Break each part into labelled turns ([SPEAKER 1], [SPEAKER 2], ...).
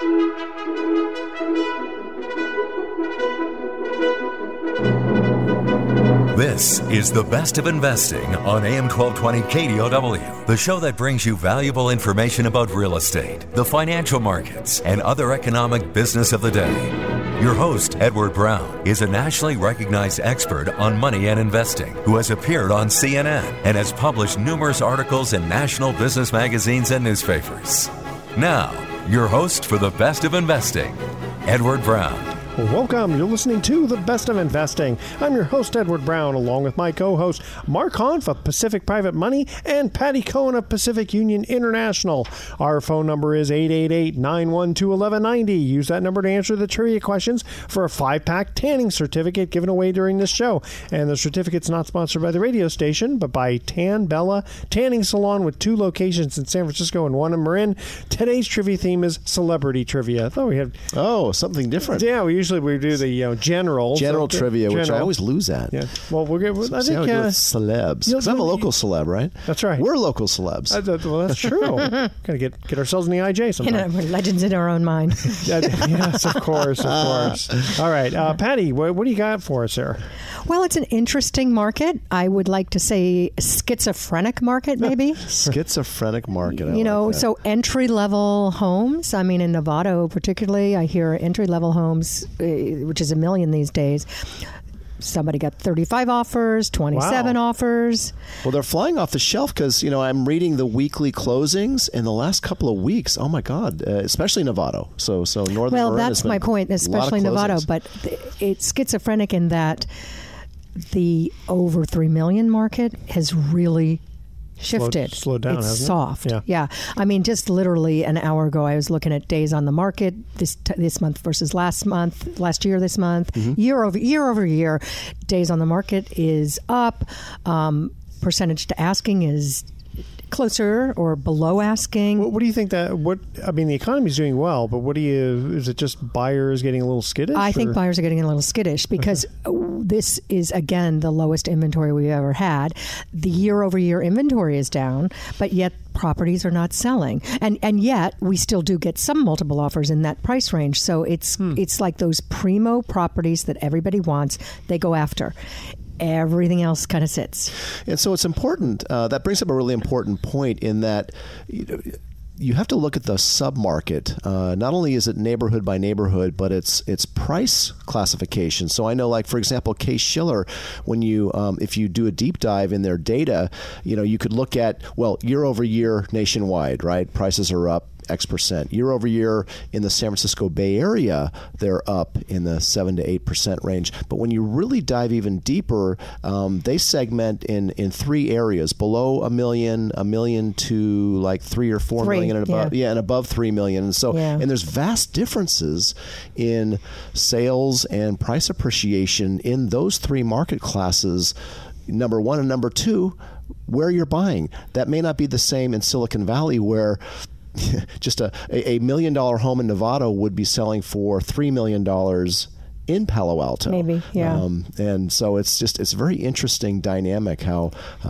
[SPEAKER 1] This is The Best of Investing on AM 1220 KDOW, the show that brings you valuable information about real estate, the financial markets, and other economic business of the day. Your host, Edward Brown, is a nationally recognized expert on money and investing who has appeared on CNN and has published numerous articles in national business magazines and newspapers. Now, your host for The Best of Investing, Edward Brown.
[SPEAKER 2] Welcome. You're listening to The Best of Investing. I'm your host, Edward Brown, along with my co-host, Mark Hanf of Pacific Private Money and Patty Cohen of Pacific Union International. Our phone number is 888-912-1190. Use that number to answer the trivia questions for a 5-pack tanning certificate given away during this show. And the certificate's not sponsored by the radio station, but by Tan Bella Tanning Salon with 2 locations in San Francisco and 1 in Marin. Today's trivia theme is celebrity trivia. I thought we had...
[SPEAKER 3] Oh, something different.
[SPEAKER 2] Yeah, usually we do the general
[SPEAKER 3] trivia, which I always lose at.
[SPEAKER 2] Yeah. Well, I think
[SPEAKER 3] celebs. Because I'm a local celeb, right?
[SPEAKER 2] That's right.
[SPEAKER 3] We're local celebs.
[SPEAKER 2] Well, that's true. Got to get ourselves in the IJ sometime.
[SPEAKER 4] We're legends in our own mind.
[SPEAKER 2] Yes, of course. All right, Patty, what do you got for us here?
[SPEAKER 4] Well, it's an interesting market. I would like to say schizophrenic market, maybe.
[SPEAKER 3] Schizophrenic market.
[SPEAKER 4] So entry-level homes. I mean, in Novato particularly, I hear entry-level homes, which is $1 million these days. Somebody got 35 offers, 27 offers.
[SPEAKER 3] Well, they're flying off the shelf because, I'm reading the weekly closings in the last couple of weeks. Oh, my God, especially Novato. So Northern Marin
[SPEAKER 4] that's my point, especially Novato. But it's schizophrenic in that the over 3 million market has really shifted.
[SPEAKER 2] Slowed down,
[SPEAKER 4] it's
[SPEAKER 2] hasn't
[SPEAKER 4] soft.
[SPEAKER 2] it?
[SPEAKER 4] Yeah. I mean, just literally an hour ago, I was looking at days on the market this month versus last year this month. Mm-hmm. Year over year, days on the market is up. Percentage to asking is closer or below asking.
[SPEAKER 2] What do you think the economy's doing well, but is it just buyers getting a little skittish?
[SPEAKER 4] I think buyers are getting a little skittish because this is, again, the lowest inventory we've ever had. The year-over-year inventory is down, but yet properties are not selling. And yet we still do get some multiple offers in that price range. So it's like those primo properties that everybody wants, they go after. Everything else kind of sits.
[SPEAKER 3] And so it's important. That brings up a really important point in that you have to look at the sub-market. Not only is it neighborhood by neighborhood, but it's price classification. So I know, like, for example, Case-Shiller, when you if you do a deep dive in their data, you could look at, year over year nationwide, right? Prices are up X percent. Year over year in the San Francisco Bay Area, they're up in the 7 to 8% range. But when you really dive even deeper, they segment in 3 areas: below $1 million to like 3 or 4 million, and above, and above 3 million. And so, and there's vast differences in sales and price appreciation in those 3 market classes. Number 1 and number 2, where you're buying. That may not be the same in Silicon Valley, where just a $1 million home in Novato would be selling for $3 million in Palo Alto.
[SPEAKER 4] Maybe, yeah.
[SPEAKER 3] And so it's a very interesting dynamic how,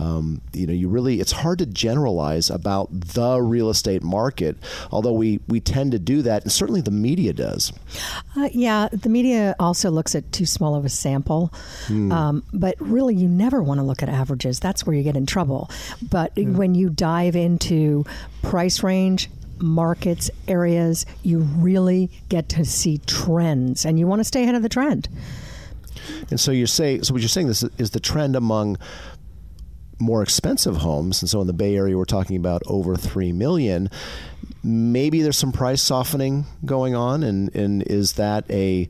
[SPEAKER 3] it's hard to generalize about the real estate market, although we tend to do that, and certainly the media does.
[SPEAKER 4] The media also looks at too small of a sample, but really you never want to look at averages. That's where you get in trouble. But when you dive into price range, markets, areas, you really get to see trends, and you want to stay ahead of the trend.
[SPEAKER 3] And so what you're saying this is the trend among more expensive homes, and so in the Bay Area we're talking about over $3 million. Maybe there's some price softening going on, and is that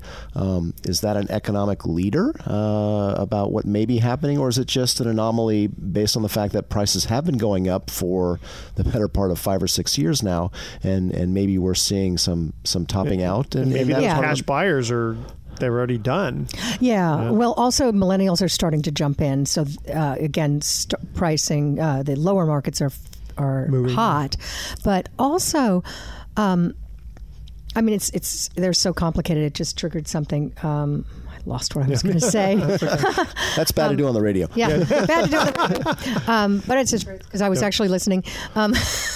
[SPEAKER 3] an economic leader about what may be happening, or is it just an anomaly based on the fact that prices have been going up for the better part of 5 or 6 years now, and maybe we're seeing some topping out, and
[SPEAKER 2] maybe those cash buyers they're already done.
[SPEAKER 4] Yeah. Well, also millennials are starting to jump in. So again, pricing, the lower markets are moving hot, but also, it's they're so complicated. It just triggered something. I lost what I was going to say.
[SPEAKER 3] That's bad to do on the radio.
[SPEAKER 4] Yeah, bad to do on the radio. But it's just because I was actually listening.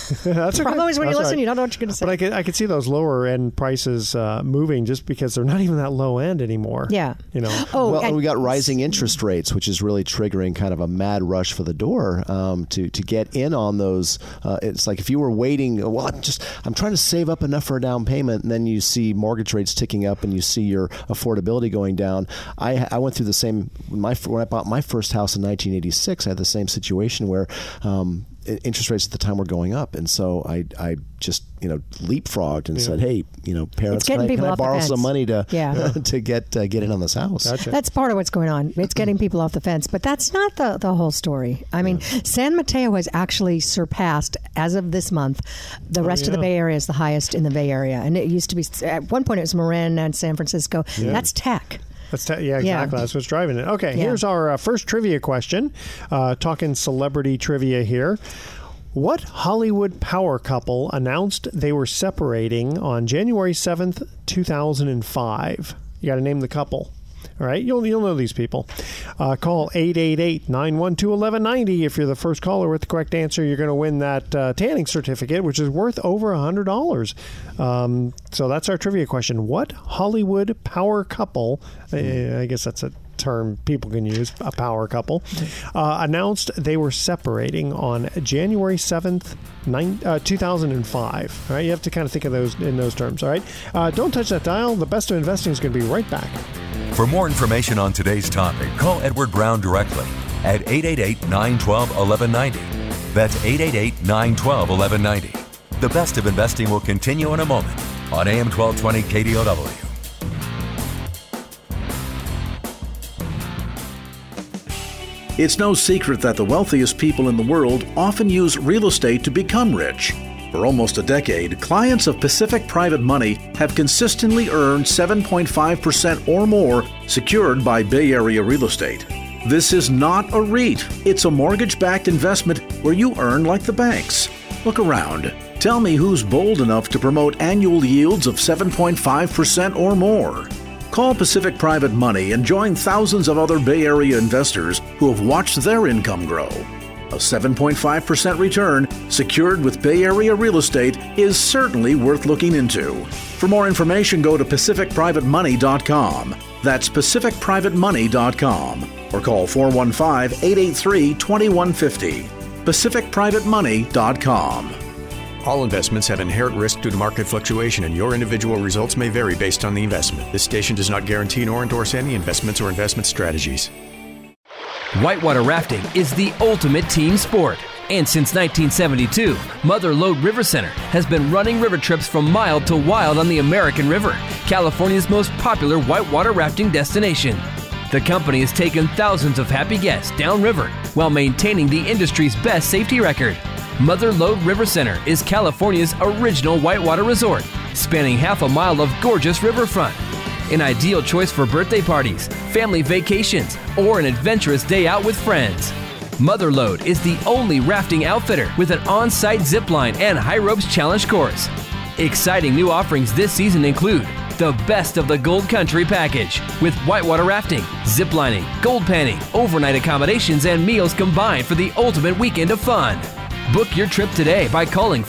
[SPEAKER 2] That's
[SPEAKER 4] problem is when you
[SPEAKER 2] That's
[SPEAKER 4] listen,
[SPEAKER 2] right.
[SPEAKER 4] you don't know what you're going to say.
[SPEAKER 2] But I could see those lower end prices moving just because they're not even that low end anymore.
[SPEAKER 4] Yeah.
[SPEAKER 2] You know.
[SPEAKER 4] Oh,
[SPEAKER 3] Well,
[SPEAKER 4] and
[SPEAKER 3] we got rising interest rates, which is really triggering kind of a mad rush for the door to get in on those. It's like if you were waiting, well, I'm trying to save up enough for a down payment, and then you see mortgage rates ticking up, and you see your affordability going down. I went through the same when I bought my first house in 1986. I had the same situation where interest rates at the time were going up, and so I just leapfrogged and said, "Hey, parents, can I borrow some money to get in on this house?"
[SPEAKER 2] Gotcha.
[SPEAKER 4] That's part of what's going on. It's getting people off the fence, but that's not the whole story. I mean, San Mateo has actually surpassed, as of this month, the rest of the Bay Area is the highest in the Bay Area, and it used to be at one point it was Marin and San Francisco.
[SPEAKER 2] Yeah.
[SPEAKER 4] That's tech.
[SPEAKER 2] Yeah, exactly. That's what's driving it. Okay, here's our first trivia question. Talking celebrity trivia here. What Hollywood power couple announced they were separating on January 7th, 2005? You got to name the couple. All right, you'll know these people. Call 888-912-1190. If you're the first caller with the correct answer, you're going to win that tanning certificate, which is worth over $100. So that's our trivia question. What Hollywood power couple, I guess that's a term people can use, a power couple, announced they were separating on January 7th, 2005. All right, you have to kind of think of those in those terms. All right, don't touch that dial. The Best of Investing is going to be right back.
[SPEAKER 1] For more information on today's topic, call Edward Brown directly at 888-912-1190. That's 888-912-1190. The Best of Investing will continue in a moment on AM 1220 KDOW.
[SPEAKER 5] It's no secret that the wealthiest people in the world often use real estate to become rich. For almost a decade, clients of Pacific Private Money have consistently earned 7.5% or more secured by Bay Area real estate. This is not a REIT. It's a mortgage-backed investment where you earn like the banks. Look around. Tell me who's bold enough to promote annual yields of 7.5% or more. Call Pacific Private Money and join thousands of other Bay Area investors who have watched their income grow. A 7.5% return secured with Bay Area real estate is certainly worth looking into. For more information, go to PacificPrivateMoney.com. That's PacificPrivateMoney.com. Or call 415-883-2150. PacificPrivateMoney.com.
[SPEAKER 6] All investments have inherent risk due to market fluctuation, and your individual results may vary based on the investment. This station does not guarantee nor endorse any investments or investment strategies.
[SPEAKER 7] Whitewater rafting is the ultimate team sport. And since 1972, Mother Lode River Center has been running river trips from mild to wild on the American River, California's most popular whitewater rafting destination. The company has taken thousands of happy guests downriver while maintaining the industry's best safety record. Mother Lode River Center is California's original whitewater resort, spanning half a mile of gorgeous riverfront. An ideal choice for birthday parties, family vacations, or an adventurous day out with friends. Mother Lode is the only rafting outfitter with an on-site zip line and high ropes challenge course. Exciting new offerings this season include the Best of the Gold Country package with whitewater rafting, zip lining, gold panning, overnight accommodations, and meals combined for the ultimate weekend of fun. Book your trip today by calling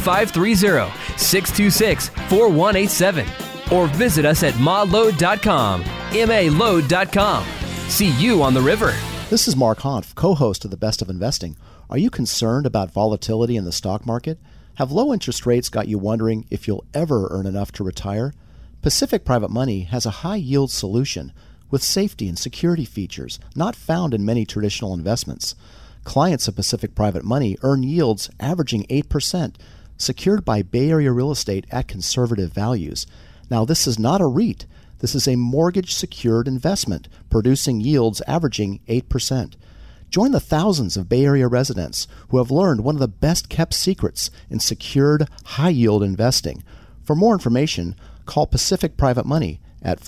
[SPEAKER 7] 530-626-4187 or visit us at malode.com, malode.com. See you on the river.
[SPEAKER 3] This is Mark Hanf, co-host of The Best of Investing. Are you concerned about volatility in the stock market? Have low interest rates got you wondering if you'll ever earn enough to retire? Pacific Private Money has a high-yield solution with safety and security features not found in many traditional investments. Clients of Pacific Private Money earn yields averaging 8%, secured by Bay Area real estate at conservative values. Now, this is not a REIT. This is a mortgage-secured investment, producing yields averaging 8%. Join the thousands of Bay Area residents who have learned one of the best-kept secrets in secured, high-yield investing. For more information, call Pacific Private Money at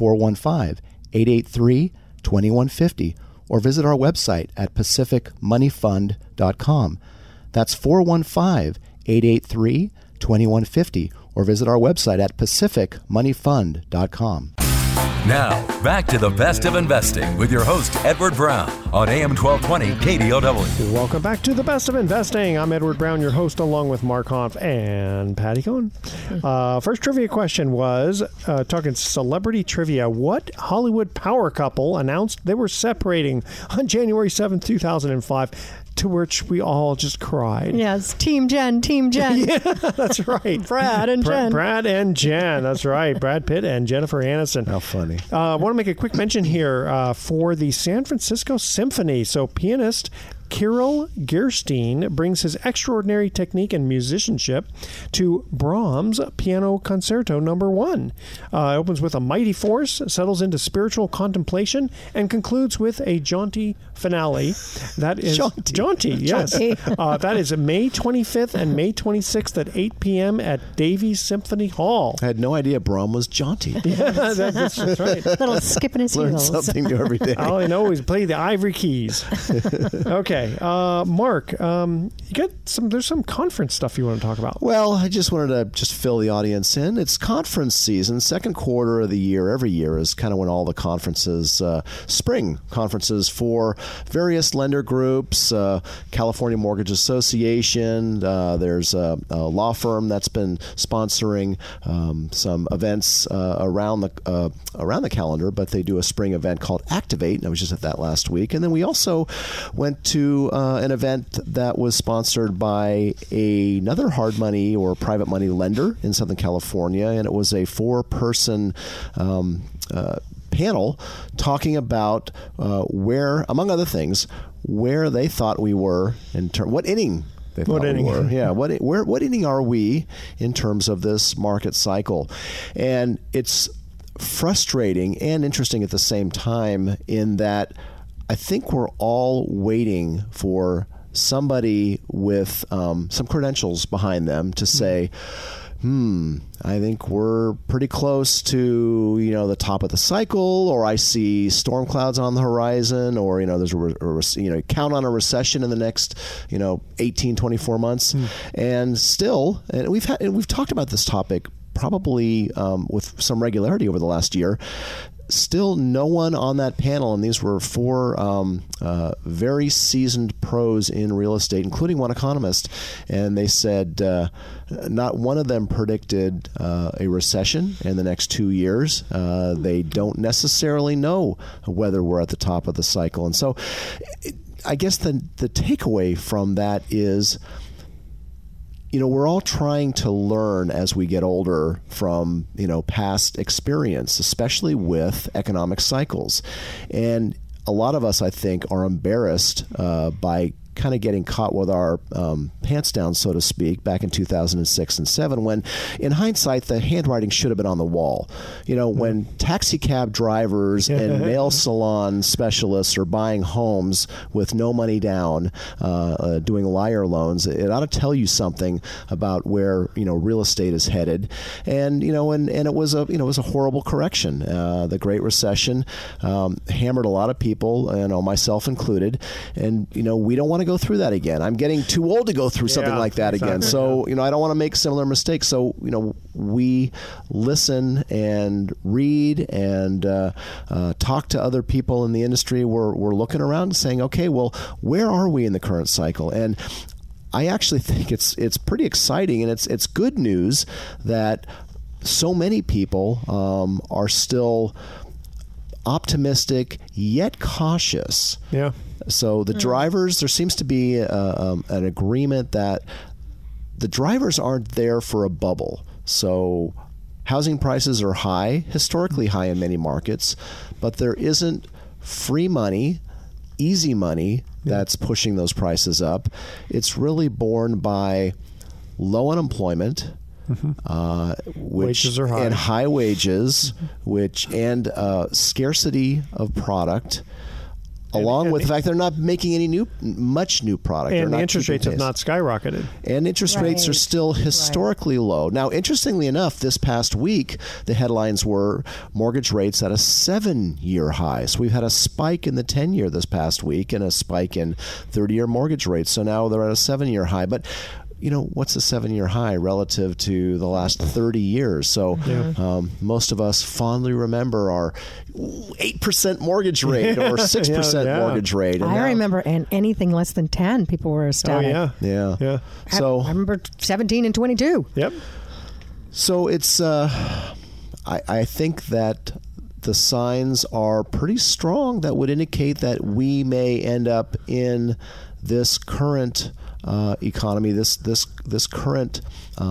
[SPEAKER 3] 415-883-2150 or visit our website at pacificmoneyfund.com. That's 415-883-2150 or visit our website at pacificmoneyfund.com.
[SPEAKER 1] Now, back to the best of investing with your host, Edward Brown, on AM 1220 KDOW.
[SPEAKER 2] Welcome back to the best of investing. I'm Edward Brown, your host, along with Mark Hanf and Patty Cohen. First trivia question was, talking celebrity trivia, what Hollywood power couple announced they were separating on January 7th, 2005? To which we all just cried.
[SPEAKER 4] Yes, Team Jen.
[SPEAKER 2] Yeah, that's right.
[SPEAKER 4] Brad and Jen.
[SPEAKER 2] Brad and Jen, that's right. Brad Pitt and Jennifer Aniston.
[SPEAKER 3] How funny.
[SPEAKER 2] I want to make a quick mention here for the San Francisco Symphony. So pianist Kirill Gerstein brings his extraordinary technique and musicianship to Brahms' Piano Concerto No. 1. It opens with a mighty force, settles into spiritual contemplation, and concludes with a jaunty finale. That is jaunty, yes. That is May 25th and May 26th at 8 p.m. at Davies Symphony Hall.
[SPEAKER 3] I had no idea Brahm was jaunty.
[SPEAKER 2] Yeah, that's right.
[SPEAKER 4] Little skip in his
[SPEAKER 3] Learn
[SPEAKER 4] heels.
[SPEAKER 3] something new every day.
[SPEAKER 2] All I know is play the ivory keys. Okay. Mark, you got there's some conference stuff you want to talk about.
[SPEAKER 3] Well, I just wanted to fill the audience in. It's conference season. Second quarter of the year, every year, is kind of when all the conferences, spring conferences for various lender groups, California Mortgage Association. There's a law firm that's been sponsoring some events around the calendar, but they do a spring event called Activate, and I was just at that last week. And then we also went to an event that was sponsored by another hard money or private money lender in Southern California, and it was a 4-person panel talking about where, among other things, where they thought we were what inning they thought we were. Yeah, what inning are we in terms of this market cycle? And it's frustrating and interesting at the same time in that I think we're all waiting for somebody with some credentials behind them to say, I think we're pretty close to, the top of the cycle, or I see storm clouds on the horizon, or, there's count on a recession in the next, 18, 24 months. And still, and we've talked about this topic probably with some regularity over the last year. Still no one on that panel, and these were 4 very seasoned pros in real estate, including one economist, and they said not one of them predicted a recession in the next 2 years. They don't necessarily know whether we're at the top of the cycle. And so I guess the takeaway from that is, we're all trying to learn as we get older from, past experience, especially with economic cycles. And a lot of us, I think, are embarrassed by kind of getting caught with our pants down, so to speak, back in 2006 and 2007, when, in hindsight, the handwriting should have been on the wall. When taxi cab drivers and nail salon specialists are buying homes with no money down, doing liar loans, it ought to tell you something about where real estate is headed. And and it was a horrible correction. The Great Recession hammered a lot of people, myself included, and we don't want to go through that again. I'm getting too old to go through something like that again. So, I don't want to make similar mistakes. So, we listen and read and talk to other people in the industry. We're looking around and saying, okay, well, where are we in the current cycle? And I actually think it's pretty exciting, and it's good news that so many people are still optimistic yet cautious.
[SPEAKER 2] Yeah.
[SPEAKER 3] So the drivers, there seems to be an agreement that the drivers aren't there for a bubble. So housing prices are high, historically high in many markets, but there isn't free money, easy money that's pushing those prices up. It's really borne by low unemployment,
[SPEAKER 2] wages are high,
[SPEAKER 3] and high wages, and scarcity of product. Along with the fact they're not making any much new product.
[SPEAKER 2] And the interest rates have not skyrocketed.
[SPEAKER 3] And interest rates are still historically low. Now, interestingly enough, this past week, the headlines were mortgage rates at a 7-year high. So we've had a spike in the 10-year this past week and a spike in 30-year mortgage rates. So now they're at a 7-year high. But what's the 7-year high relative to the last 30 years? So most of us fondly remember our 8% mortgage rate or 6% mortgage rate. And
[SPEAKER 4] I remember anything less than 10, people were ecstatic.
[SPEAKER 2] Oh,
[SPEAKER 3] yeah. So
[SPEAKER 4] I remember 17 and 22.
[SPEAKER 2] Yep.
[SPEAKER 3] So it's, I think that the signs are pretty strong that would indicate that we may end up in this current economy, this current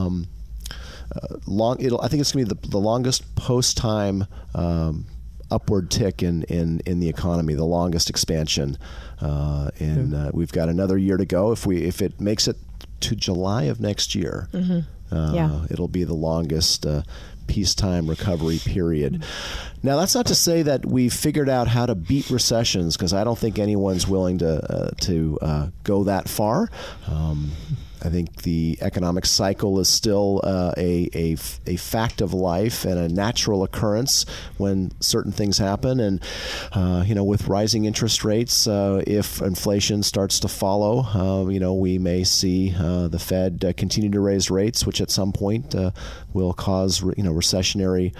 [SPEAKER 3] I think it's going to be the longest post-time upward tick in the economy, the longest expansion, and we've got another year to go. If it makes it to July of next year, it'll be the longest peacetime recovery period. Now, that's not to say that we've figured out how to beat recessions, because I don't think anyone's willing to go that far. I think the economic cycle is still a fact of life and a natural occurrence when certain things happen. And, with rising interest rates, if inflation starts to follow, we may see the Fed continue to raise rates, which at some point will cause, recessionary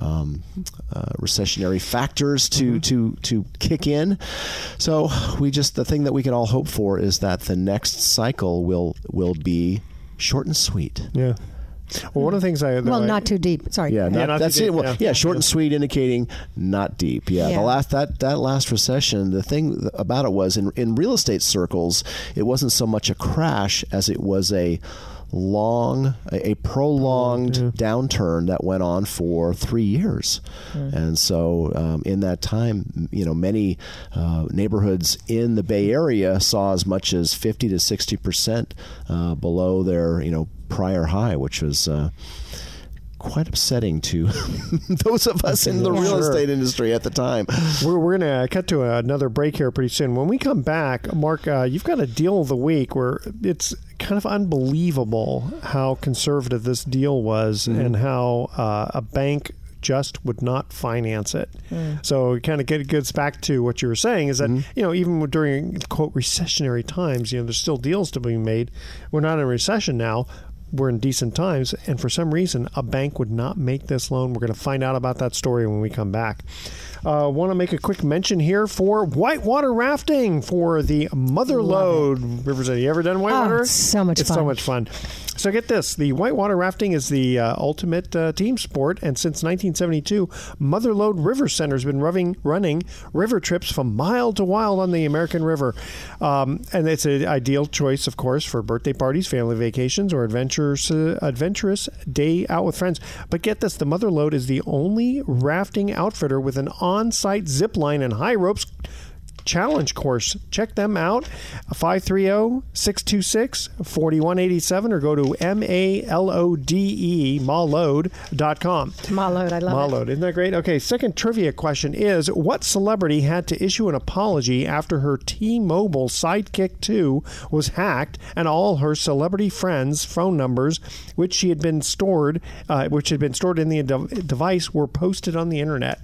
[SPEAKER 3] factors to kick in. So the thing that we can all hope for is that the next cycle will be short and sweet.
[SPEAKER 2] Yeah. Well, one of the things
[SPEAKER 4] not too deep. Sorry.
[SPEAKER 3] Yeah, that's it. Well, short and sweet, indicating not deep. Yeah. The last recession, the thing about it was in real estate circles, it wasn't so much a crash as it was a prolonged downturn that went on for 3 years. And so in that time, many neighborhoods in the Bay Area saw as much as 50 to 60% below their prior high, which was quite upsetting to those of us in the real estate industry at the time.
[SPEAKER 2] We're going to cut to another break here pretty soon. When we come back, Mark, you've got a deal of the week where it's kind of unbelievable how conservative this deal was and how a bank just would not finance it. So it kind of gets back to what you were saying, is that, even during, quote, recessionary times, there's still deals to be made. We're not in a recession now. We're in decent times, and for some reason, a bank would not make this loan. We're going to find out about that story when we come back. Want to make a quick mention here for whitewater rafting for the Mother Lode Rivers. Have you ever done whitewater?
[SPEAKER 4] It's so much fun.
[SPEAKER 2] It's so much fun. So get this, the whitewater rafting is the ultimate team sport, and since 1972, Mother Lode River Center has been running river trips from mile to wild on the American River. And it's an ideal choice, of course, for birthday parties, family vacations, or adventurous day out with friends. But get this, the Mother Lode is the only rafting outfitter with an on-site zip line and high ropes challenge course. Check them out, 530-626-4187, or go to malode.com.
[SPEAKER 4] Malode, I love
[SPEAKER 2] it. Isn't that great? Okay, second trivia question is, what celebrity had to issue an apology after her T-Mobile Sidekick 2 was hacked and all her celebrity friends' phone numbers, which had been stored in the device, were posted on the internet?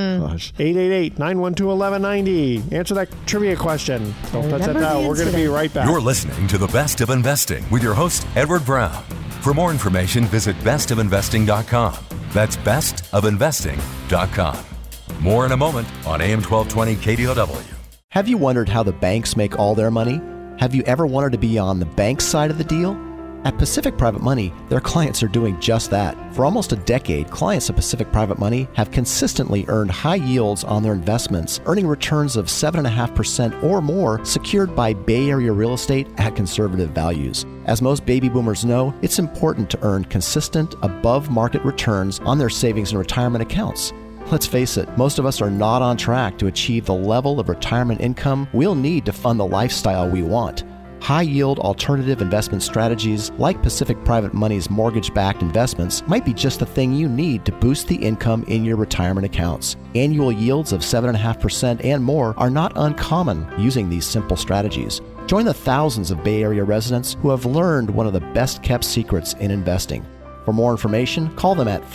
[SPEAKER 2] 888-912-1190. Answer that trivia question. Don't touch that dial. We're going to be right back.
[SPEAKER 1] You're listening to The Best of Investing with your host, Edward Brown. For more information, visit bestofinvesting.com. That's bestofinvesting.com. More in a moment on AM 1220 KDOW.
[SPEAKER 3] Have you wondered how the banks make all their money? Have you ever wanted to be on the bank side of the deal? At Pacific Private Money, their clients are doing just that. For almost a decade, clients of Pacific Private Money have consistently earned high yields on their investments, earning returns of 7.5% or more, secured by Bay Area real estate at conservative values. As most baby boomers know, it's important to earn consistent, above-market returns on their savings and retirement accounts. Let's face it, most of us are not on track to achieve the level of retirement income we'll need to fund the lifestyle we want. High-yield alternative investment strategies like Pacific Private Money's mortgage-backed investments might be just the thing you need to boost the income in your retirement accounts. Annual yields of 7.5% and more are not uncommon using these simple strategies. Join the thousands of Bay Area residents who have learned one of the best-kept secrets in investing. For more information, call them at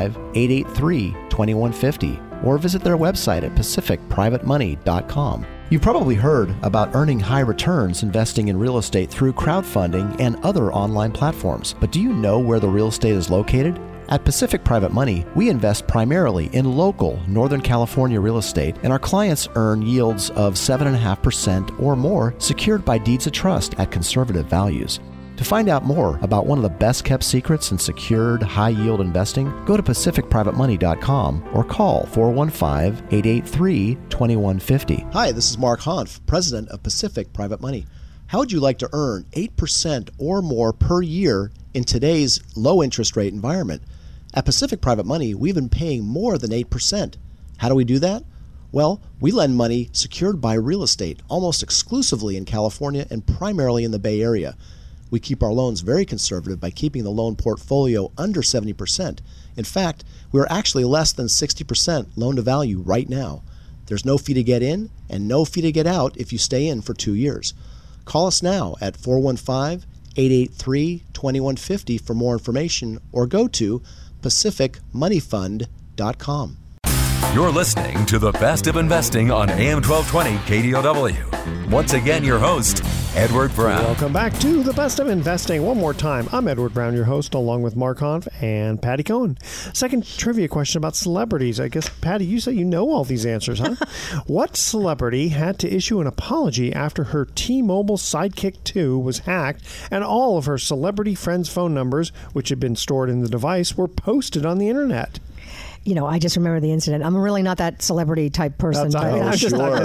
[SPEAKER 3] 415-883-2150 or visit their website at pacificprivatemoney.com. You've probably heard about earning high returns investing in real estate through crowdfunding and other online platforms. But do you know where the real estate is located? At Pacific Private Money, we invest primarily in local Northern California real estate, and our clients earn yields of 7.5% or more secured by deeds of trust at conservative values. To find out more about one of the best-kept secrets in secured, high-yield investing, go to PacificPrivateMoney.com or call 415-883-2150. Hi, this is Mark Hanf, President of Pacific Private Money. How would you like to earn 8% or more per year in today's low-interest rate environment? At Pacific Private Money, we've been paying more than 8%. How do we do that? Well, we lend money secured by real estate, almost exclusively in California and primarily in the Bay Area. We keep our loans very conservative by keeping the loan portfolio under 70%. In fact, we're actually less than 60% loan to value right now. There's no fee to get in and no fee to get out if you stay in for 2 years. Call us now at 415-883-2150 for more information or go to PacificMoneyFund.com.
[SPEAKER 1] You're listening to the best of investing on AM 1220 KDOW. Once again, your host, Edward Brown.
[SPEAKER 2] Welcome back to the best of investing. One more time, I'm Edward Brown, your host, along with Mark Hanf and Patty Cohen. Second trivia question about celebrities. I guess, Patty, you say you know all these answers, huh? What celebrity had to issue an apology after her T-Mobile Sidekick 2 was hacked and all of her celebrity friends' phone numbers, which had been stored in the device, were posted on the internet?
[SPEAKER 4] You know, I just remember the incident. I'm really not that celebrity type person.
[SPEAKER 3] Sure.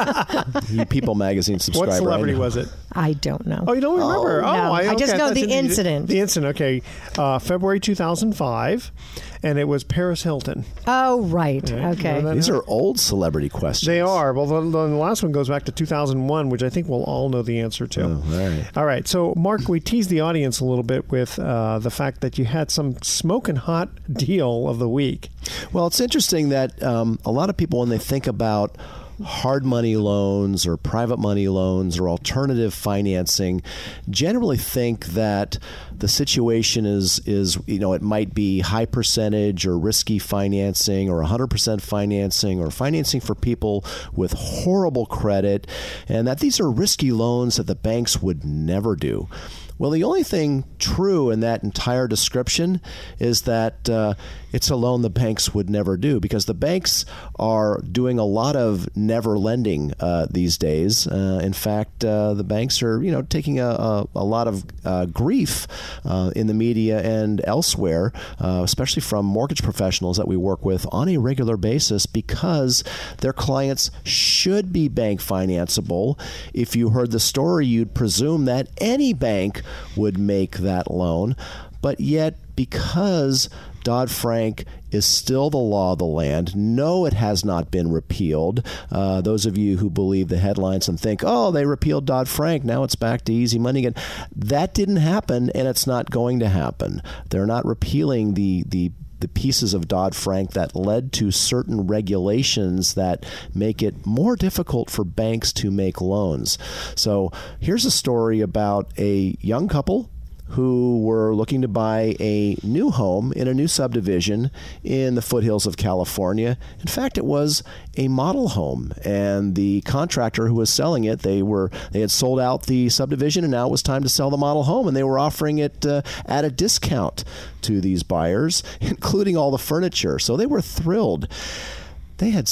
[SPEAKER 3] You People Magazine subscriber.
[SPEAKER 2] What celebrity was it?
[SPEAKER 4] I don't know.
[SPEAKER 2] Oh, you don't remember?
[SPEAKER 4] No. I just know the incident.
[SPEAKER 2] The incident, okay. February 2005, and it was Paris Hilton.
[SPEAKER 4] Oh, right. Okay.
[SPEAKER 3] These are old celebrity questions.
[SPEAKER 2] They are. Well, the last one goes back to 2001, which I think we'll all know the answer to.
[SPEAKER 3] Oh, all right.
[SPEAKER 2] All right. So, Mark, we teased the audience a little bit with the fact that you had some smoking hot deal of the week.
[SPEAKER 3] Well, it's interesting that a lot of people, when they think about hard money loans or private money loans or alternative financing, generally think that the situation is it might be high percentage or risky financing or 100% financing or financing for people with horrible credit, and that these are risky loans that the banks would never do. Well, the only thing true in that entire description is that it's a loan the banks would never do, because the banks are doing a lot of never lending these days. In fact, the banks are taking a lot of grief in the media and elsewhere, especially from mortgage professionals that we work with on a regular basis, because their clients should be bank financeable. If you heard the story, you'd presume that any bank would make that loan, but yet because Dodd-Frank is still the law of the land. No, it has not been repealed. Those of you who believe the headlines and think, oh, they repealed Dodd-Frank, now it's back to easy money again. That didn't happen, and it's not going to happen. They're not repealing the pieces of Dodd-Frank that led to certain regulations that make it more difficult for banks to make loans. So here's a story about a young couple who were looking to buy a new home in a new subdivision in the foothills of California. In fact, it was a model home, and the contractor who was selling it, they had sold out the subdivision, and now it was time to sell the model home, and they were offering it at a discount to these buyers, including all the furniture. So they were thrilled. They had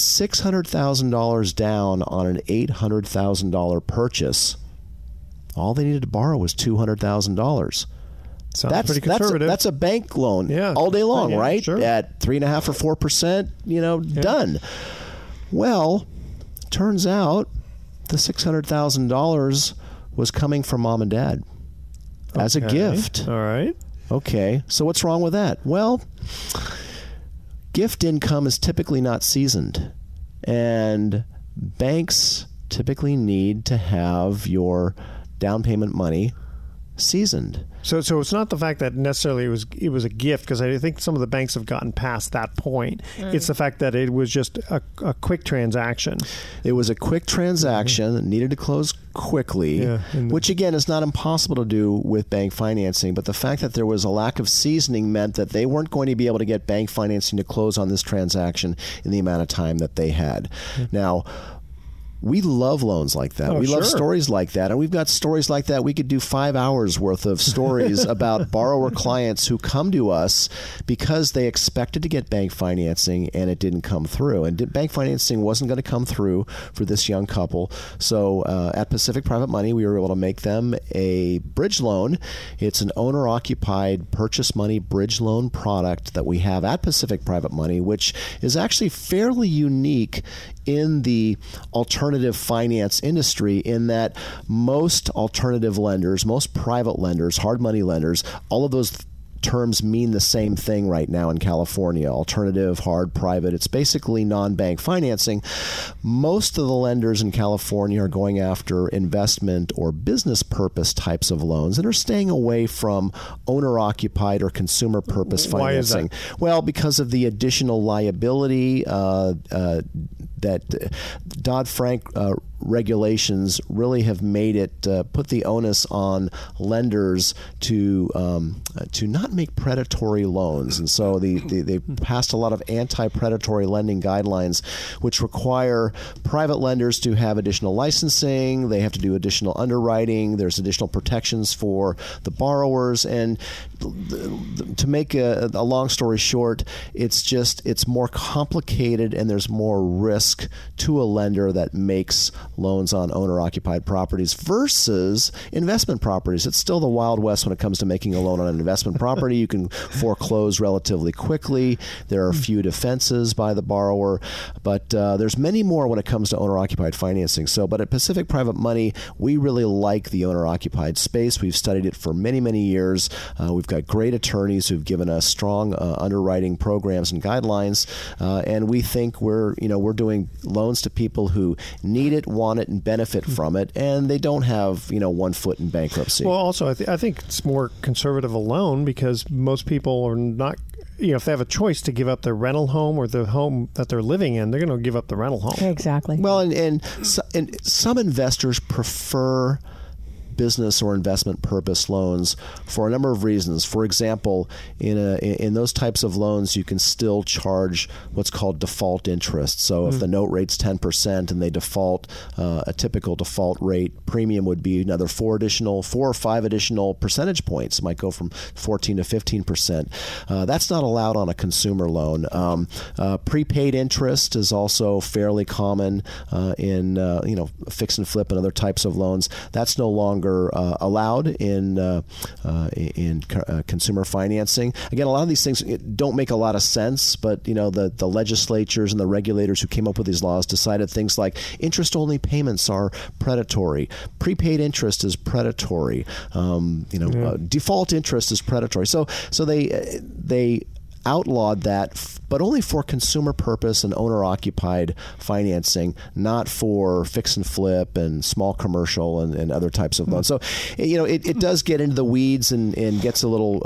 [SPEAKER 3] $600,000 down on an $800,000 purchase. All they needed to borrow was $200,000.
[SPEAKER 2] Sounds pretty conservative.
[SPEAKER 3] That's a bank loan all day long, right?
[SPEAKER 2] Sure.
[SPEAKER 3] At 3.5% or 4%, done. Well, turns out the $600,000 was coming from mom and dad as a gift.
[SPEAKER 2] All right.
[SPEAKER 3] Okay. So what's wrong with that? Well, gift income is typically not seasoned, and banks typically need to have your down payment money seasoned.
[SPEAKER 2] So it's not the fact that necessarily it was a gift, because I think some of the banks have gotten past that point. It's the fact that it was just a quick transaction.
[SPEAKER 3] It was a quick transaction that needed to close quickly, which again is not impossible to do with bank financing. But the fact that there was a lack of seasoning meant that they weren't going to be able to get bank financing to close on this transaction in the amount of time that they had. Now, We love loans like that. We love stories like that. And we've got stories like that. We could do 5 hours worth of stories about borrower clients who come to us because they expected to get bank financing and it didn't come through. And bank financing wasn't going to come through for this young couple. So at Pacific Private Money, we were able to make them a bridge loan. It's an owner-occupied purchase money bridge loan product that we have at Pacific Private Money, which is actually fairly unique in the alternative finance industry, in that most alternative lenders, most private lenders, hard money lenders, all of those terms mean the same thing right now in California. Alternative, hard, private. It's basically non-bank financing. Most of the lenders in California are going after investment or business purpose types of loans and are staying away from owner-occupied or consumer purpose financing.
[SPEAKER 2] Why is that?
[SPEAKER 3] Well, because of the additional liability that Dodd-Frank regulations really have made it put the onus on lenders to not make predatory loans, and so they passed a lot of anti-predatory lending guidelines, which require private lenders to have additional licensing. They have to do additional underwriting. There's additional protections for the borrowers, and to make a long story short, it's more complicated and there's more risk to a lender that makes loans on owner-occupied properties versus investment properties. It's still the Wild West when it comes to making a loan on an investment property. You can foreclose relatively quickly. There are few defenses by the borrower, but there's many more when it comes to owner-occupied financing. But at Pacific Private Money, we really like the owner-occupied space. We've studied it for many, many years. We've got great attorneys who've given us strong underwriting programs and guidelines, and we think we're doing loans to people who need it, want it, and benefit from it, and they don't have 1 foot in bankruptcy.
[SPEAKER 2] Well, also, I think it's more conservative a loan because most people are not. If they have a choice to give up their rental home or the home that they're living in, they're going to give up the rental home.
[SPEAKER 4] Exactly.
[SPEAKER 3] Well, and some investors prefer business or investment purpose loans for a number of reasons. For example, in those types of loans, you can still charge what's called default interest. So if the note rate's 10% and they default, a typical default rate premium would be another 4 or 5 additional percentage points. It might go from 14 to 15%. That's not allowed on a consumer loan. Prepaid interest is also fairly common in fix and flip and other types of loans. That's no longer allowed in consumer financing. Again, a lot of these things don't make a lot of sense, but the legislatures and the regulators who came up with these laws decided things like interest-only payments are predatory, prepaid interest is predatory, default interest is predatory. So they outlawed that, but only for consumer purpose and owner-occupied financing, not for fix and flip and small commercial and other types of loans. So, it does get into the weeds and gets a little,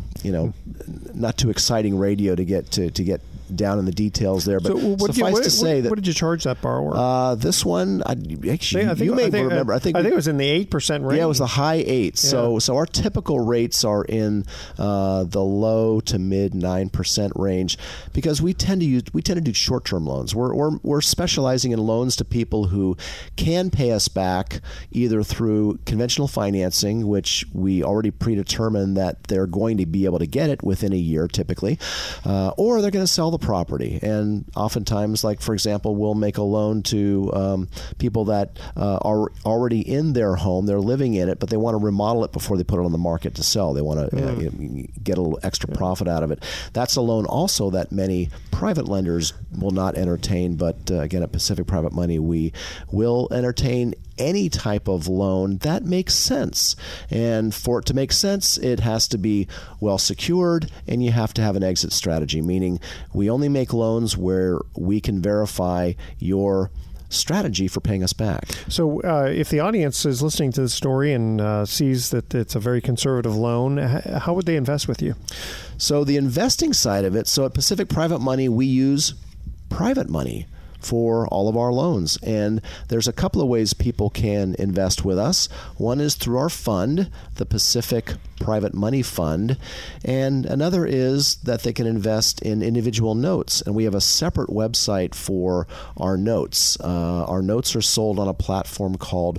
[SPEAKER 3] not too exciting radio to get down in the details there. But suffice to say that.
[SPEAKER 2] What did you charge that borrower?
[SPEAKER 3] This one, you may remember. I think
[SPEAKER 2] it was in the 8% range.
[SPEAKER 3] Yeah, it was the high 8s. Yeah. So our typical rates are in the low to mid 9% range because we tend to do short-term loans. We're specializing in loans to people who can pay us back either through conventional financing, which we already predetermine that they're going to be able to get it within a year typically, or they're going to sell the property. And oftentimes, like for example, we'll make a loan to people that are already in their home, they're living in it, but they want to remodel it before they put it on the market to sell. They want to get a little extra profit out of it. That's a loan also that many private lenders will not entertain, but again, at Pacific Private Money, we will entertain any type of loan that makes sense. And for it to make sense, it has to be well secured, and you have to have an exit strategy, meaning we only make loans where we can verify your strategy for paying us back.
[SPEAKER 2] So if the audience is listening to the story and sees that it's a very conservative loan, how would they invest with you?
[SPEAKER 3] So the investing side of it, so at Pacific Private Money, we use private money for all of our loans. And there's a couple of ways people can invest with us. One is through our fund, the Pacific Private Money Fund, and another is that they can invest in individual notes. And we have a separate website for our notes. Our notes are sold on a platform called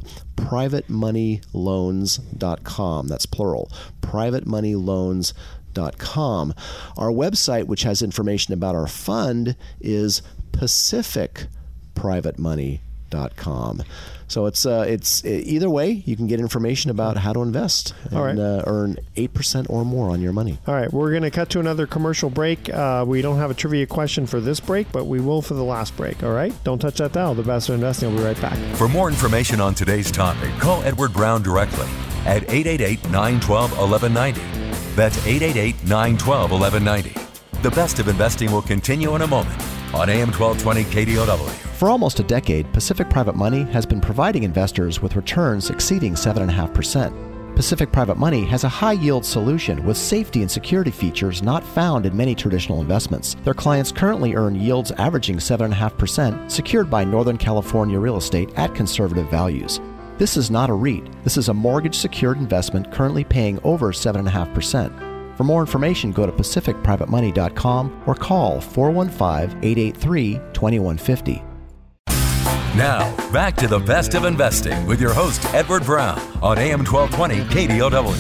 [SPEAKER 3] privatemoneyloans.com. That's plural. privatemoneyloans.com. Our website, which has information about our fund, is pacificprivatemoney.com. So it's either way, you can get information about how to invest and earn 8% or more on your money.
[SPEAKER 2] All right, we're going to cut to another commercial break. We don't have a trivia question for this break, but we will for the last break. All right, don't touch that dial. The Best of Investing. I'll be right back.
[SPEAKER 1] For more information on today's topic, call Edward Brown directly at 888-912-1190. That's 888-912-1190. The Best of Investing will continue in a moment on AM 1220 KDOW.
[SPEAKER 3] For almost a decade, Pacific Private Money has been providing investors with returns exceeding 7.5%. Pacific Private Money has a high-yield solution with safety and security features not found in many traditional investments. Their clients currently earn yields averaging 7.5%, secured by Northern California real estate at conservative values. This is not a REIT. This is a mortgage-secured investment currently paying over 7.5%. For more information, go to pacificprivatemoney.com or call 415-883-2150.
[SPEAKER 1] Now, back to the Best of Investing with your host, Edward Brown, on AM 1220 KDOW.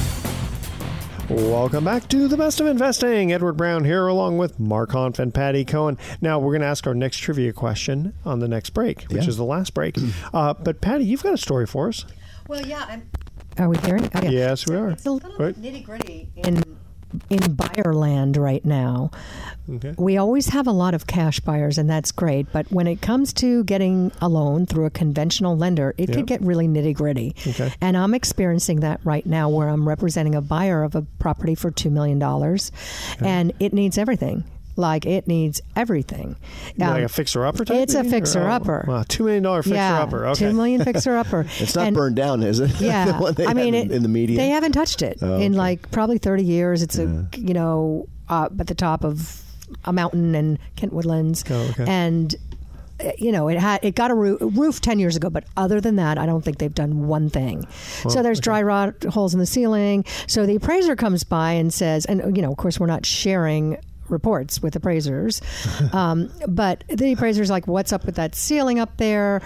[SPEAKER 2] Welcome back to the Best of Investing. Edward Brown here, along with Mark Hanf and Patty Cohen. Now, we're going to ask our next trivia question on the next break, which is the last break. But, Patty, you've got a story for us.
[SPEAKER 4] Well, yeah. Are we hearing? Oh, yeah.
[SPEAKER 2] Yes, we are.
[SPEAKER 4] It's a little bit nitty-gritty in buyer land right now.
[SPEAKER 2] Okay.
[SPEAKER 4] We always have a lot of cash buyers, and that's great. But when it comes to getting a loan through a conventional lender, it could get really nitty-gritty.
[SPEAKER 2] Okay.
[SPEAKER 4] And I'm experiencing that right now where I'm representing a buyer of a property for $2 million, and it needs everything. Like, it needs everything.
[SPEAKER 2] Like a fixer-upper type?
[SPEAKER 4] It's a fixer-upper.
[SPEAKER 2] Wow, $2 million fixer-upper. Okay.
[SPEAKER 4] $2 million fixer-upper.
[SPEAKER 3] It's not burned down, is it?
[SPEAKER 4] Yeah.
[SPEAKER 3] The one they in the media?
[SPEAKER 4] They haven't touched it in like probably 30 years. It's at the top of a mountain in Kent Woodlands.
[SPEAKER 2] Oh, okay.
[SPEAKER 4] And it got a roof 10 years ago, but other than that, I don't think they've done one thing. So there's dry rot holes in the ceiling. So the appraiser comes by and says, and of course we're not sharing reports with appraisers, but the appraiser's like, what's up with that ceiling up there?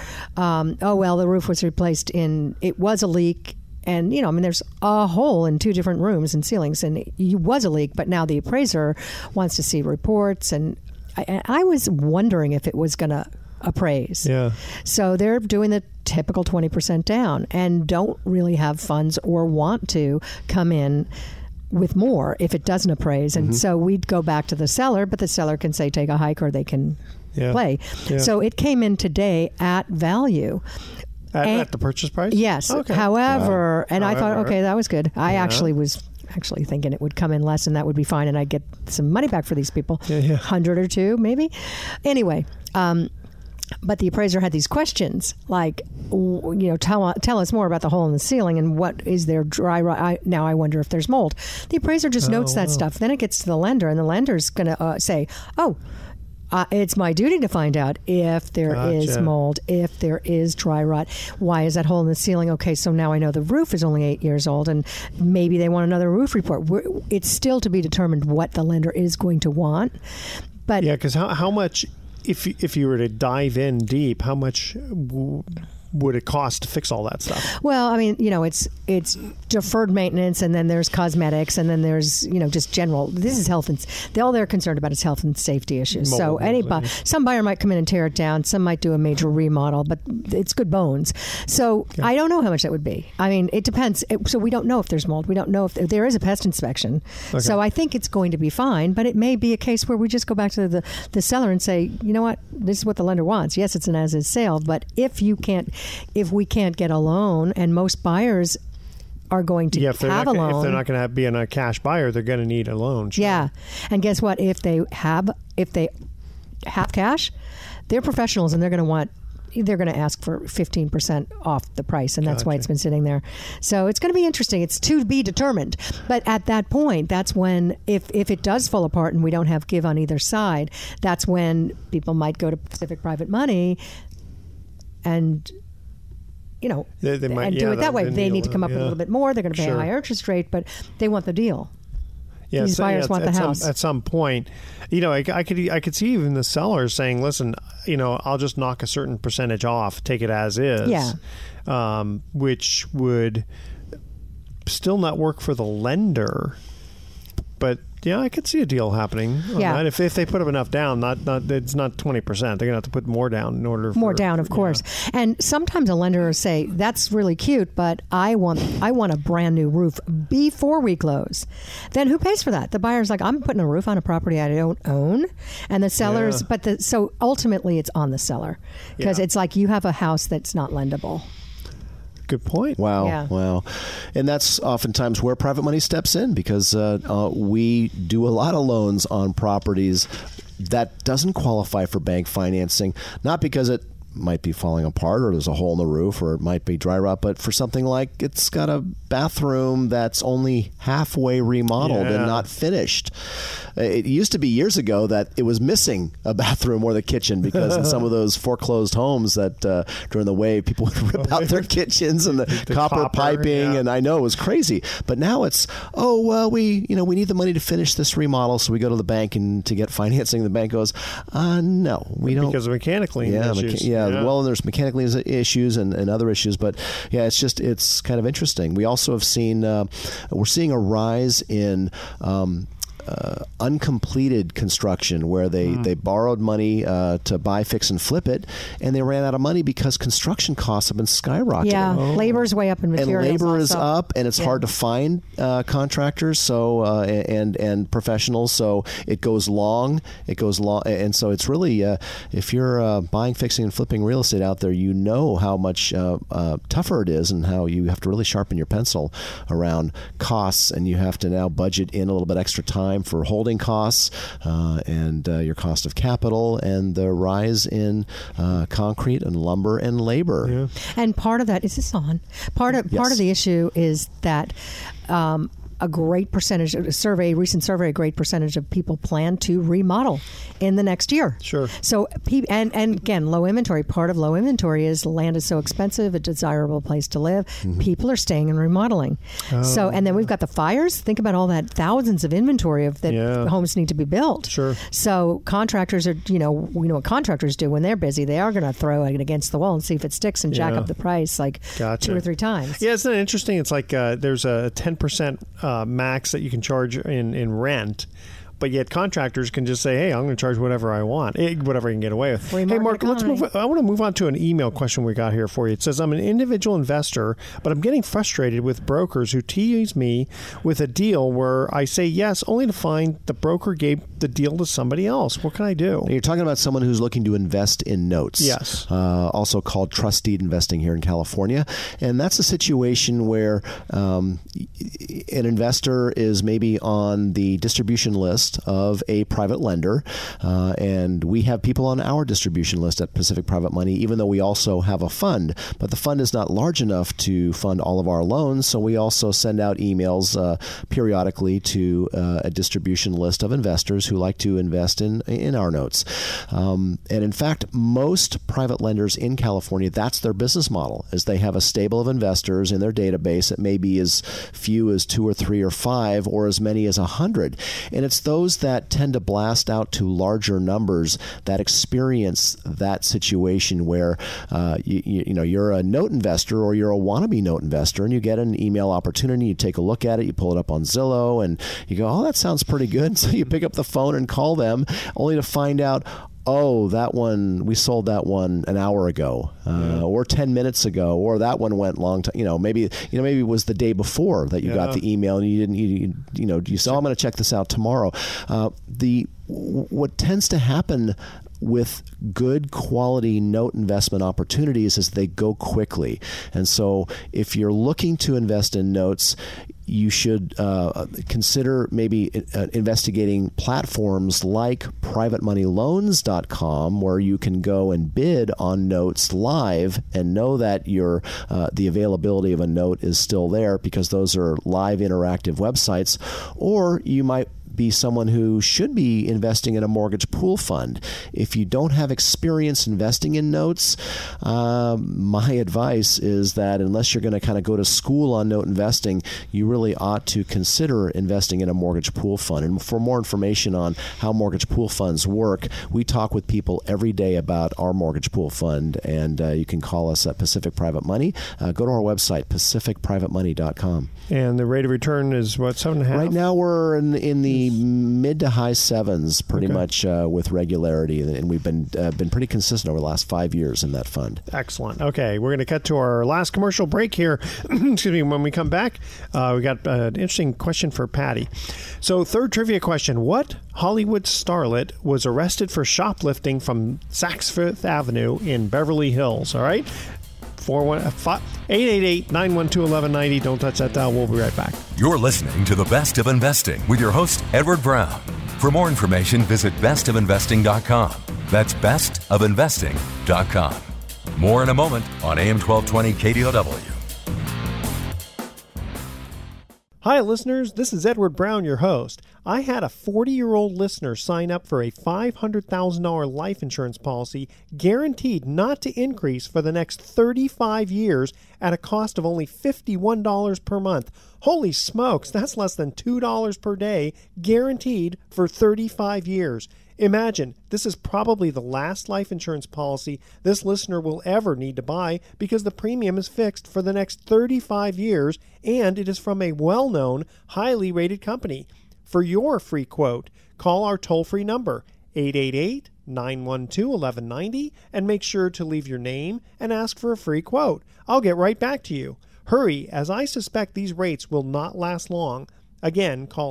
[SPEAKER 4] The roof was replaced it was a leak. And, there's a hole in 2 different rooms and ceilings, and it was a leak, but now the appraiser wants to see reports. And I was wondering if it was going to appraise.
[SPEAKER 2] Yeah.
[SPEAKER 4] So they're doing the typical 20% down and don't really have funds or want to come in with more if it doesn't appraise. And so we'd go back to the seller, but the seller can say take a hike or they can play. Yeah. So it came in today at value.
[SPEAKER 2] At the purchase price?
[SPEAKER 4] Yes.
[SPEAKER 2] Okay.
[SPEAKER 4] However, I thought, okay, that was good. I actually was thinking it would come in less and that would be fine and I'd get some money back for these people. 100 or 2 maybe. Anyway, but the appraiser had these questions like, tell us more about the hole in the ceiling and what is there dry rot. Now I wonder if there's mold. The appraiser just notes that stuff. Then it gets to the lender and the lender's going to say, it's my duty to find out if there is mold, if there is dry rot. Why is that hole in the ceiling? Okay, so now I know the roof is only 8 years old and maybe they want another roof report. It's still to be determined what the lender is going to want. But
[SPEAKER 2] because how much, if you were to dive in deep, how much would it cost to fix all that stuff?
[SPEAKER 4] Well, it's deferred maintenance, and then there's cosmetics, and then there's just general. This is health and all they're concerned about is health and safety issues. So some buyer might come in and tear it down. Some might do a major remodel, but it's good bones. So I don't know how much that would be. It depends. So we don't know if there's mold. We don't know if there is a pest inspection. Okay. So I think it's going to be fine, but it may be a case where we just go back to the seller and say, you know what, this is what the lender wants. Yes, it's an as-is sale, but if we can't get a loan, and most buyers are going to have a loan.
[SPEAKER 2] If they're not going to be a cash buyer, they're going to need a loan. Sure.
[SPEAKER 4] Yeah. And guess what? If they have cash, they're professionals and they're going to want they're going to ask for 15% off the price, and that's why it's been sitting there. So it's going to be interesting. It's to be determined. But at that point, that's when, if it does fall apart and we don't have give on either side, that's when people might go to Pacific Private Money and, you know,
[SPEAKER 2] they might,
[SPEAKER 4] and do it that way. They need to come up with a little bit more. They're going to pay a higher interest rate, but they want the deal.
[SPEAKER 2] Yeah,
[SPEAKER 4] these buyers want the house.
[SPEAKER 2] At some point, you know, I could see even the sellers saying, "Listen, you know, I'll just knock a certain percentage off, take it as is."
[SPEAKER 4] Yeah.
[SPEAKER 2] Which would still not work for the lender, but yeah, I could see a deal happening on that. If they put up enough down, it's not 20%. They're gonna have to put more down in order for,
[SPEAKER 4] more down, of course. And sometimes a lender will say, "That's really cute, but I want a brand new roof before we close." Then who pays for that? The buyer's like, "I'm putting a roof on a property I don't own," and the sellers. So ultimately, it's on the seller because it's like you have a house that's not lendable.
[SPEAKER 2] Good point.
[SPEAKER 3] Wow.
[SPEAKER 4] Yeah.
[SPEAKER 3] Wow. And that's oftentimes where private money steps in, because we do a lot of loans on properties that doesn't qualify for bank financing, not because it might be falling apart or there's a hole in the roof or it might be dry rot, but for something like it's got a bathroom that's only halfway remodeled and not finished. It used to be years ago that it was missing a bathroom or the kitchen, because in some of those foreclosed homes that during the wave people would rip out their kitchens and the copper piping, and I know it was crazy. But now it's we need the money to finish this remodel, so we go to the bank and to get financing. The bank goes, no, we don't,
[SPEAKER 2] because of mechanically issues.
[SPEAKER 3] Well, and there's mechanically issues and other issues, but it's kind of interesting. We also have seen we're seeing a rise in uncompleted construction, where they borrowed money to buy, fix, and flip it, and they ran out of money because construction costs have been skyrocketing.
[SPEAKER 4] Yeah, labor's way up in materials.
[SPEAKER 3] And labor is
[SPEAKER 4] also
[SPEAKER 3] up, and it's hard to find contractors and professionals. So it goes long, and so it's really if you're buying, fixing, and flipping real estate out there, you know how much tougher it is, and how you have to really sharpen your pencil around costs, and you have to now budget in a little bit extra time for holding costs and your cost of capital, and the rise in concrete and lumber and labor.
[SPEAKER 4] Yeah. And part of that is this on. Part of the issue is that a great percentage of a recent survey, a great percentage of people plan to remodel in the next year.
[SPEAKER 2] Sure.
[SPEAKER 4] So, and again, low inventory. Part of low inventory is land is so expensive, a desirable place to live. Mm-hmm. People are staying and remodeling. So, and then we've got the fires. Think about all that, thousands of inventory of that homes need to be built.
[SPEAKER 2] Sure.
[SPEAKER 4] So contractors are, we know what contractors do when they're busy. They are going to throw it against the wall and see if it sticks and jack up the price like 2 or 3 times.
[SPEAKER 2] Yeah, isn't it interesting? It's like there's a 10% max that you can charge in rent, but yet contractors can just say, "Hey, I'm going to charge whatever I want, whatever I can get away with." Hey, Mark, let's move. I want to move on to an email question we got here for you. It says, "I'm an individual investor, but I'm getting frustrated with brokers who tease me with a deal where I say yes, only to find the broker gave the deal to somebody else. What can I do?"
[SPEAKER 3] You're talking about someone who's looking to invest in notes.
[SPEAKER 2] Yes.
[SPEAKER 3] Also called trust deed investing here in California. And that's a situation where an investor is maybe on the distribution list of a private lender, and we have people on our distribution list at Pacific Private Money, even though we also have a fund, but the fund is not large enough to fund all of our loans, so we also send out emails periodically to a distribution list of investors who like to invest in our notes. And in fact, most private lenders in California, that's their business model, is they have a stable of investors in their database. It may be as few as 2 or 3 or 5 or as many as 100. And it's those that tend to blast out to larger numbers that experience that situation where you're a note investor or you're a wannabe note investor, and you get an email opportunity, you take a look at it, you pull it up on Zillow, and you go, "Oh, that sounds pretty good." So you pick up the phone and call them, only to find out, "Oh, that one, we sold that one an hour ago, or 10 minutes ago, or that one went long time." Maybe it was the day before that you got the email, and you didn't. You said, "I'm going to check this out tomorrow." What tends to happen with good quality note investment opportunities is they go quickly. And so if you're looking to invest in notes, you should consider maybe investigating platforms like privatemoneyloans.com, where you can go and bid on notes live and know that the availability of a note is still there, because those are live interactive websites. Or you might be someone who should be investing in a mortgage pool fund. If you don't have experience investing in notes, my advice is that unless you're going to kind of go to school on note investing, you really ought to consider investing in a mortgage pool fund. And for more information on how mortgage pool funds work, we talk with people every day about our mortgage pool fund, and you can call us at Pacific Private Money. Go to our website, pacificprivatemoney.com.
[SPEAKER 2] And the rate of return is what, 7.5?
[SPEAKER 3] Right now we're in the mid to high sevens, pretty much with regularity, and we've been pretty consistent over the last 5 years in that fund.
[SPEAKER 2] Excellent. Okay, we're going to cut to our last commercial break here. Excuse me. When we come back, we got an interesting question for Patty. So, third trivia question: what Hollywood starlet was arrested for shoplifting from Saks Fifth Avenue in Beverly Hills? All right. 888-912-1190. Don't touch that dial. We'll be right back.
[SPEAKER 1] You're listening to The Best of Investing with your host, Edward Brown. For more information, visit bestofinvesting.com. That's bestofinvesting.com. More in a moment on AM 1220 KDOW.
[SPEAKER 2] Hi, listeners. This is Edward Brown, your host. I had a 40-year-old listener sign up for a $500,000 life insurance policy guaranteed not to increase for the next 35 years at a cost of only $51 per month. Holy smokes, that's less than $2 per day, guaranteed for 35 years. Imagine, this is probably the last life insurance policy this listener will ever need to buy, because the premium is fixed for the next 35 years, and it is from a well-known, highly rated company. For your free quote, call our toll-free number, 888-912-1190, and make sure to leave your name and ask for a free quote. I'll get right back to you. Hurry, as I suspect these rates will not last long. Again, call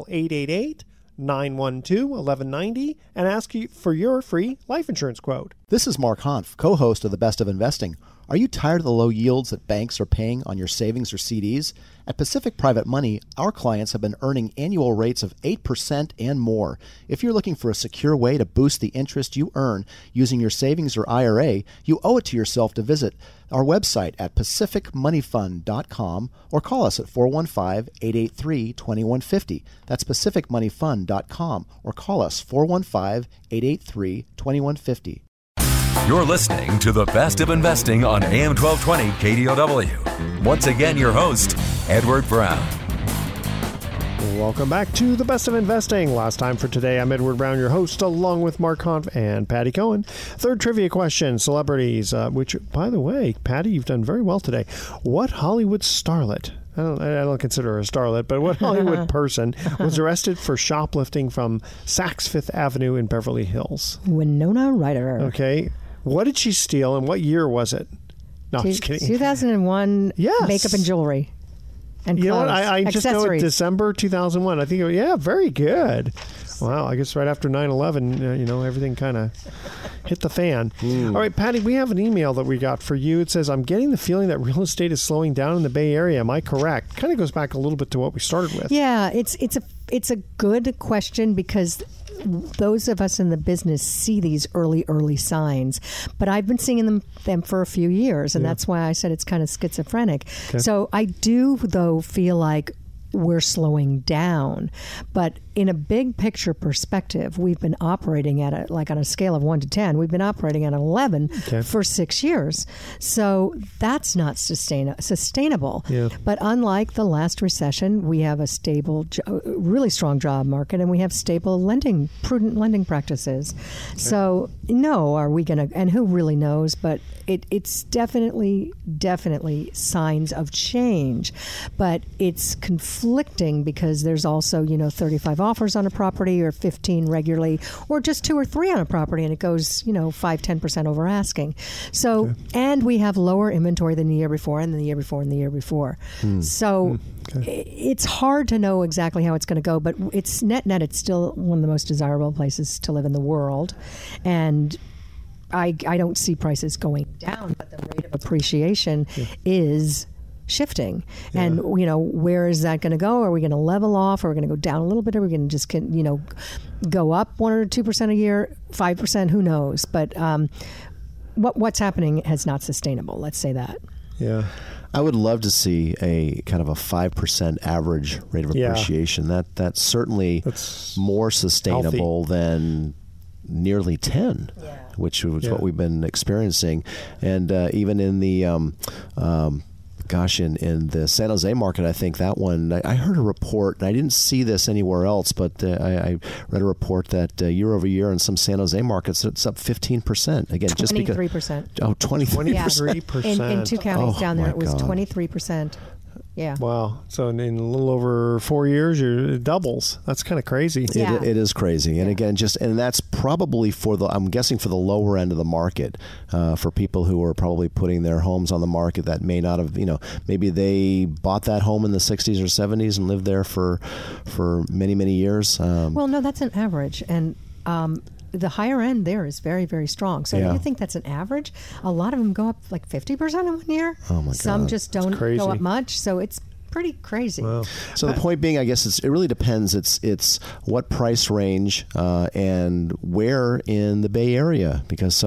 [SPEAKER 2] 888-912-1190 and ask for your free life insurance quote.
[SPEAKER 8] This is Mark Hanf, co-host of The Best of Investing. Are you tired of the low yields that banks are paying on your savings or CDs? At Pacific Private Money, our clients have been earning annual rates of 8% and more. If you're looking for a secure way to boost the interest you earn using your savings or IRA, you owe it to yourself to visit our website at pacificmoneyfund.com or call us at 415-883-2150. That's pacificmoneyfund.com or call us 415-883-2150.
[SPEAKER 1] You're listening to The Best of Investing on AM 1220 KDOW. Once again, your host, Edward Brown.
[SPEAKER 2] Welcome back to The Best of Investing. Last time for today, I'm Edward Brown, your host, along with Mark Hanf and Patty Cohen. Third trivia question, celebrities, which, by the way, Patty, you've done very well today. What Hollywood starlet, I don't consider her a starlet, but what Hollywood person was arrested for shoplifting from Saks Fifth Avenue in Beverly Hills?
[SPEAKER 4] Winona Ryder.
[SPEAKER 2] Okay. What did she steal, and what year was it? No, I'm just kidding.
[SPEAKER 4] 2001.
[SPEAKER 2] Yes.
[SPEAKER 4] Makeup and jewelry. And
[SPEAKER 2] you
[SPEAKER 4] clothes.
[SPEAKER 2] know what? I just know it's December 2001. I think, very good. Wow, I guess right after 9/11, everything kind of hit the fan. All right, Patty, we have an email that we got for you. It says, I'm getting the feeling that real estate is slowing down in the Bay Area. Am I correct? Kind of goes back a little bit to what we started with.
[SPEAKER 4] Yeah, it's a good question, because those of us in the business see these early signs, but I've been seeing them for a few years, and that's why I said it's kind of schizophrenic. Okay. So I do, though, feel like we're slowing down, but in a big picture perspective, we've been operating at it like on a scale of 1 to 10. We've been operating at 11 for 6 years. So that's not sustainable. Yeah. But unlike the last recession, we have a stable, really strong job market, and we have stable prudent lending practices. Okay. So no, are we going to, and who really knows, but it's definitely signs of change. But it's conflicting, because there's also, 35 offers on a property, or 15 regularly, or just 2 or 3 on a property, and it goes, 5-10% over asking. So, and we have lower inventory than the year before, and then the year before, and the year before. So it's hard to know exactly how it's going to go, but it's net, it's still one of the most desirable places to live in the world. And I don't see prices going down, but the rate of appreciation is shifting. And, where is that going to go? Are we going to level off? Are we going to go down a little bit? Are we going to just, go up 1 or 2% a year, 5%? Who knows? But what's happening is not sustainable. Let's say that.
[SPEAKER 2] Yeah.
[SPEAKER 3] I would love to see a kind of a 5% average rate of appreciation. That's certainly more sustainable than nearly 10, which was what we've been experiencing. And even in the in the San Jose market, I think that one, I heard a report, and I didn't see this anywhere else, but I read a report that year over year in some San Jose markets, it's up 15%. Again, just because
[SPEAKER 4] 23%.
[SPEAKER 3] Oh, 23%.
[SPEAKER 4] In two counties down there, it was 23%. Yeah.
[SPEAKER 2] Wow. So in a little over 4 years, it doubles. That's kind of crazy.
[SPEAKER 3] It is crazy. And again, and that's probably I'm guessing for the lower end of the market, for people who are probably putting their homes on the market that may not have, maybe they bought that home in the 60s or 70s and lived there for many, many years.
[SPEAKER 4] Well, no, that's an average. And the higher end there is very, very strong. So do you think that's an average? A lot of them go up like 50% in 1 year.
[SPEAKER 3] Oh, my God.
[SPEAKER 4] Some just don't go up much. So it's pretty crazy.
[SPEAKER 2] Wow.
[SPEAKER 3] So the point being, I guess it really depends. It's what price range and where in the Bay Area. Because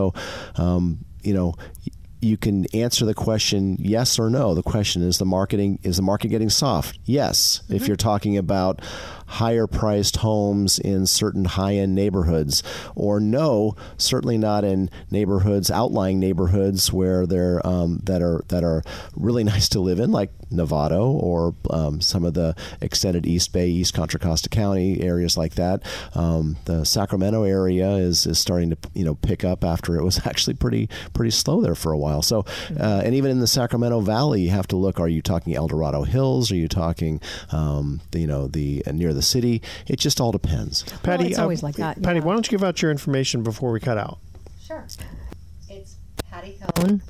[SPEAKER 3] you can answer the question yes or no. The question is the market getting soft? Yes. If you're talking about higher priced homes in certain high-end neighborhoods, or no, certainly not in outlying neighborhoods where they're that are really nice to live in, like Novato or some of the extended East Bay, East Contra Costa County areas like that. The Sacramento area is starting to pick up after it was actually pretty slow there for a while. So and even in the Sacramento Valley, you have to look. Are you talking El Dorado Hills? Are you talking the near the city? It just all depends.
[SPEAKER 2] Patty,
[SPEAKER 4] it's always like that.
[SPEAKER 2] Patty, why don't you give out your information before we cut out?
[SPEAKER 4] Sure. It's Patty Cohn.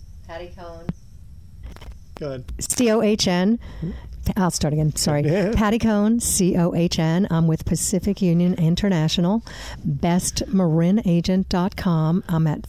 [SPEAKER 2] Good.
[SPEAKER 4] COHN. I'll start again. Sorry. Patty Cohn, COHN. I'm with Pacific Union International. BestMarinAgent.com. I'm at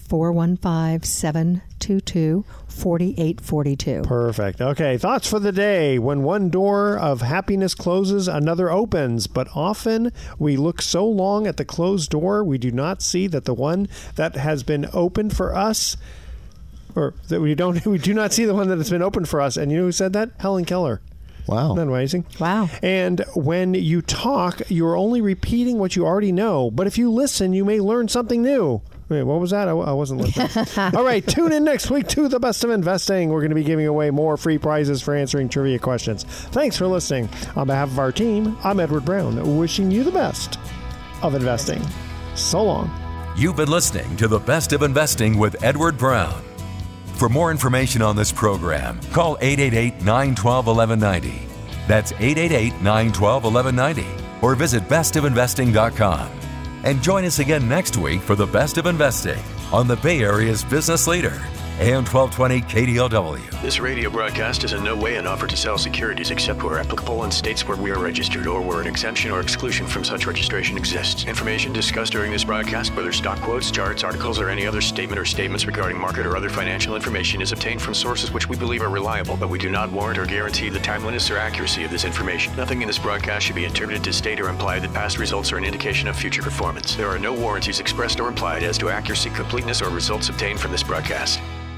[SPEAKER 4] 415-722-4842.
[SPEAKER 2] Perfect. Okay. Thoughts for the day. When one door of happiness closes, another opens. But often we look so long at the closed door, we do not see that the one that has been opened for us, or that we do not see the one that has been opened for us. And you know who said that? Helen Keller.
[SPEAKER 3] Wow.
[SPEAKER 2] Isn't that amazing?
[SPEAKER 4] Wow.
[SPEAKER 2] And when you talk, you're only repeating what you already know. But if you listen, you may learn something new. Wait, what was that? I wasn't listening. All right, tune in next week to The Best of Investing. We're going to be giving away more free prizes for answering trivia questions. Thanks for listening. On behalf of our team, I'm Edward Brown, wishing you the best of investing. So long.
[SPEAKER 1] You've been listening to The Best of Investing with Edward Brown. For more information on this program, call 888-912-1190. That's 888-912-1190. Or visit bestofinvesting.com. And join us again next week for The Best of Investing on the Bay Area's business leader, AM 1220 KDLW.
[SPEAKER 6] This radio broadcast is in no way an offer to sell securities except where applicable in states where we are registered or where an exemption or exclusion from such registration exists. Information discussed during this broadcast, whether stock quotes, charts, articles, or any other statement or statements regarding market or other financial information, is obtained from sources which we believe are reliable, but we do not warrant or guarantee the timeliness or accuracy of this information. Nothing in this broadcast should be interpreted to state or imply that past results are an indication of future performance. There are no warranties expressed or implied as to accuracy, completeness, or results obtained from this broadcast.